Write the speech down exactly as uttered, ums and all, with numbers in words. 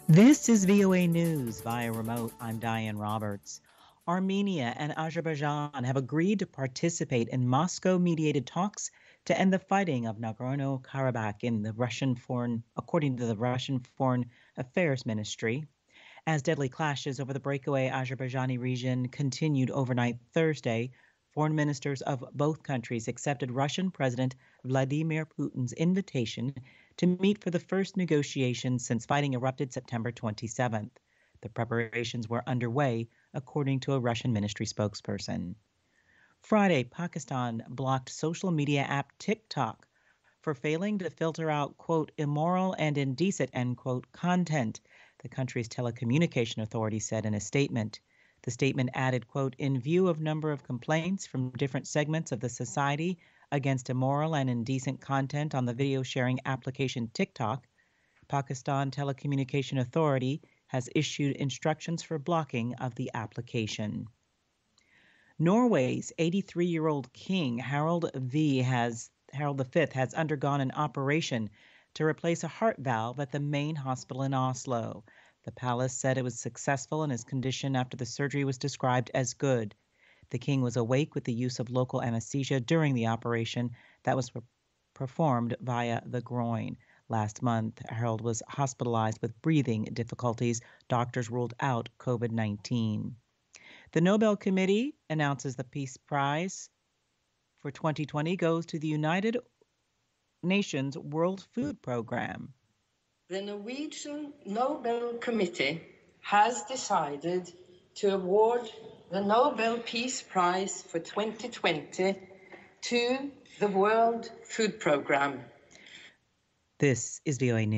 This is V O A News via remote. I'm Diane Roberts. Armenia and Azerbaijan have agreed to participate in Moscow-mediated talks to end the fighting of Nagorno-Karabakh in the Russian foreign, according to the Russian Foreign Affairs Ministry. As deadly clashes over the breakaway Azerbaijani region continued overnight Thursday, foreign ministers of both countries accepted Russian President Vladimir Putin's invitation to meet for the first negotiations since fighting erupted September twenty-seventh. The preparations were underway, according to a Russian ministry spokesperson. Friday, Pakistan blocked social media app TikTok for failing to filter out, quote, immoral and indecent, end quote, content, the country's telecommunication authority said in a statement. The statement added, quote, in view of number of complaints from different segments of the society against immoral and indecent content on the video sharing application TikTok, Pakistan Telecommunication Authority has issued instructions for blocking of the application. Norway's eighty-three-year-old king, Harald V, has Harald the Fifth has undergone an operation to replace a heart valve at the main hospital in Oslo. The palace said it was successful and his condition after the surgery was described as good. The king was awake with the use of local anesthesia during the operation that was performed via the groin. Last month, Harald was hospitalized with breathing difficulties. Doctors ruled out COVID nineteen. The Nobel Committee announces the Peace Prize for twenty twenty goes to the United Nations World Food Programme. The Norwegian Nobel Committee has decided to award the Nobel Peace Prize for twenty twenty to the World Food Programme. This is V O A News.